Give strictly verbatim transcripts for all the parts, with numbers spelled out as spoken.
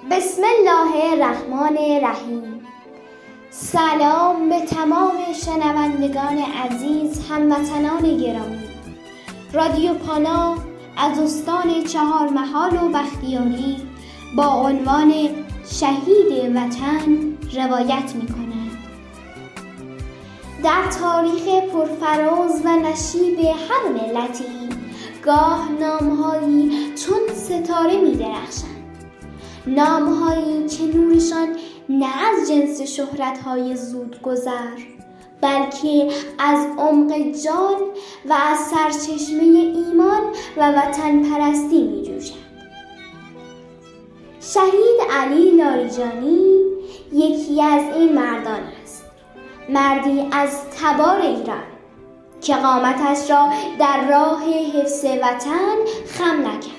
بسم الله الرحمن الرحیم. سلام به تمام شنوندگان عزیز، هموطنان گرامی. رادیو پانا از استان چهارمحال و بختیاری با عنوان شهید وطن روایت می کند. در تاریخ پرفراز و نشیب هر ملتی گاه نامهایی چون ستاره می درخشند، نامهایی که نورشان نه از جنس شهرت‌های زود گذر بلکه از عمق جان و از سرچشمه ایمان و وطن پرستی می جوشد. شهید علی لاریجانی یکی از این مردان است، مردی از تبار ایران که قامتش را در راه حفظ وطن خم نکرد.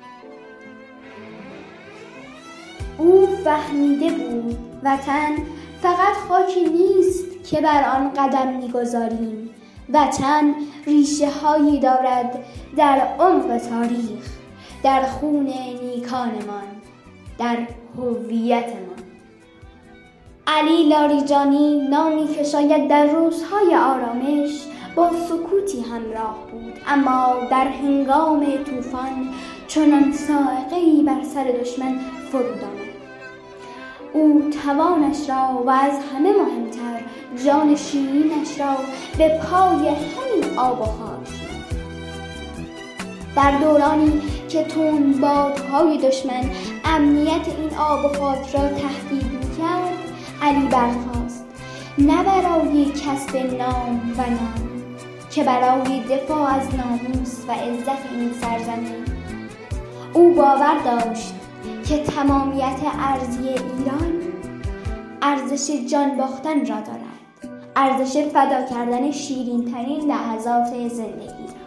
او فهمیده بود وطن فقط خاکی نیست که بر آن قدم می‌گذاریم. وطن ریشه هایی دارد در عمق تاریخ، در خون نیکانمان، در هویتمان. علی لاریجانی نامی که شاید در روزهای آرامش با سکوتی همراه بود، اما در هنگام طوفان چنان صاعقه‌ای بر سر دشمن فرود آمد. او توانش را و از همه مهمتر جان شیرینش را به پای همین آب و خاک. در دورانی که تندبادهای دشمن امنیت این آب و خاک را تهدید می‌کرد، علی برخاست، نه برای کسب نام و نام که برای دفاع از ناموس و عزت این سرزمین. او باور داشت که تمامیت ارضی ایران ارزش جان باختن را دارد، ارزش فدا کردن شیرین ترین لحظات زندگی را.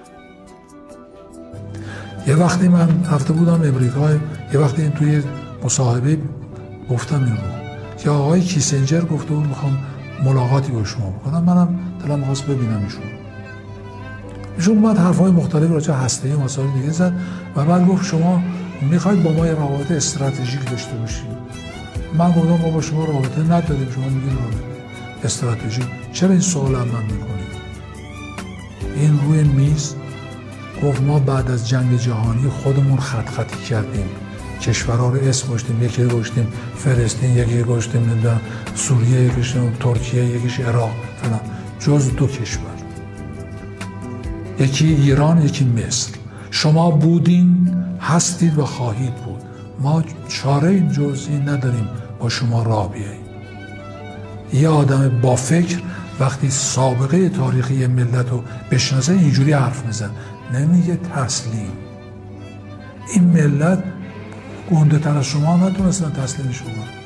یه وقتی من رفته بودم امریکا، یه وقتی این توی مصاحبه گفتم این رو که آقای کیسنجر گفته بود میخوام ملاقاتی با شما بکنم. منم دلم می‌خواست ببینم ایشون. ایشون اومد حرفای مختلف راجع هسته‌ای و مسائل دیگه زد و بعد گفت شما میخواید با ما یه رابطه استراتژیک داشته باشید. من گفتم ما با شما رابطه نداریم، شما میگید رابطه استراتژیک. چرا این سوال هم من میکنید؟ این روی میز گفت ما بعد از جنگ جهانی خودمون خط خطی کردیم، کشورها رو اسم گذاشتیم، یکی رو گذاشتیم فلسطین، یکی رو گذاشتیم نمیدونم سوریه، یکیش ترکیه، یکیش عراق فلان، جز دو کشور، یکی ایران یکی مصر. شما بودین، هستید و خواهید بود. ما چاره جز این نداریم با شما راه بیاییم. یه آدم با فکر وقتی سابقه تاریخی ملت رو بشناسه اینجوری حرف میزن، نمیگه تسلیم. این ملت گنده تر از شما نتونستن تسلیم شما.